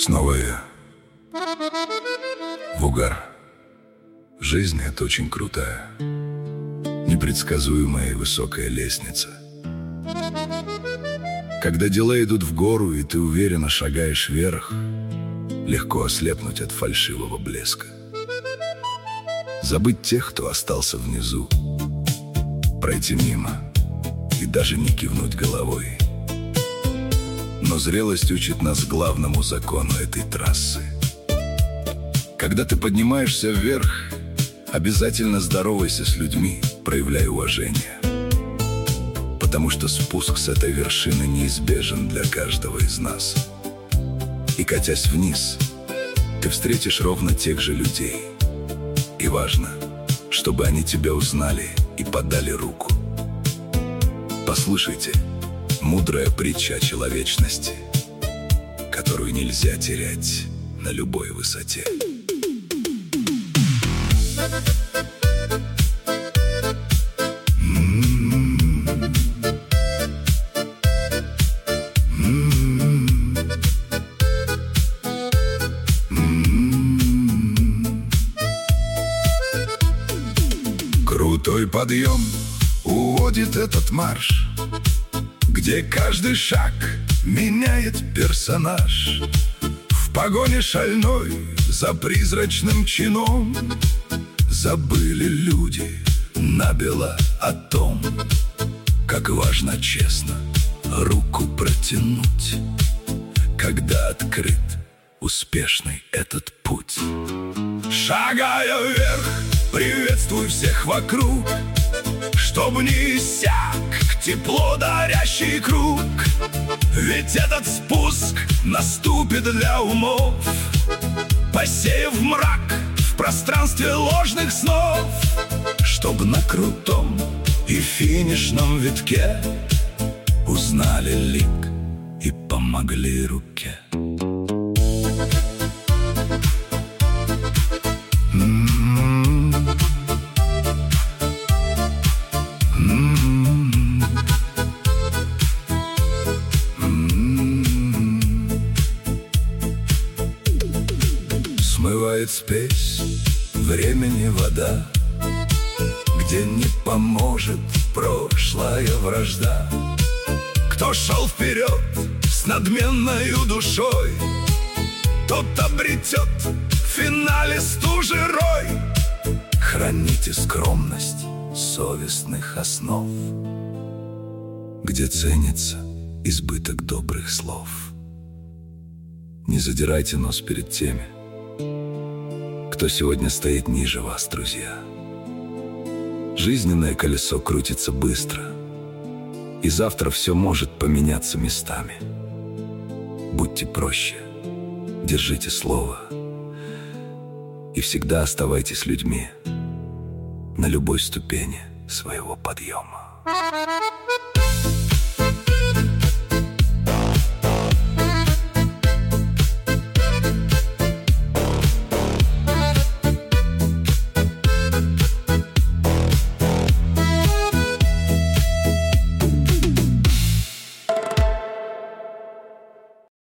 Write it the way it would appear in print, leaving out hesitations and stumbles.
Снова я. В угар. Жизнь — это очень крутая, непредсказуемая и высокая лестница. Когда дела идут в гору, и ты уверенно шагаешь вверх, легко ослепнуть от фальшивого блеска. Забыть тех, кто остался внизу, пройти мимо и даже не кивнуть головой. Но зрелость учит нас главному закону этой трассы. Когда ты поднимаешься вверх, обязательно здоровайся с людьми, проявляй уважение. Потому что спуск с этой вершины неизбежен для каждого из нас. И катясь вниз, ты встретишь ровно тех же людей. И важно, чтобы они тебя узнали и подали руку. Послушайте, мудрая притча о человечности, которую нельзя терять на любой высоте. Крутой подъем уводит этот марш, где каждый шаг меняет персонаж. В погоне шальной за призрачным чином забыли люди набело о том, как важно честно руку протянуть, когда открыт успешный этот путь. Шагая вверх, приветствуй всех вокруг, чтоб не иссяк тепло дарящий круг. Ведь этот спуск наступит для умов, посеяв мрак в пространстве ложных снов, чтоб на крутом и финишном витке узнали лик и помогли руке. Смывает спесь времени вода, где не поможет прошлая вражда. Кто шел вперед с надменною душой, тот обретет в финале стужи рой. Храните скромность совестных основ, где ценится избыток добрых слов. Не задирайте нос перед теми, кто сегодня стоит ниже вас, друзья. Жизненное колесо крутится быстро, и завтра все может поменяться местами. Будьте проще, держите слово и всегда оставайтесь людьми на любой ступени своего подъема.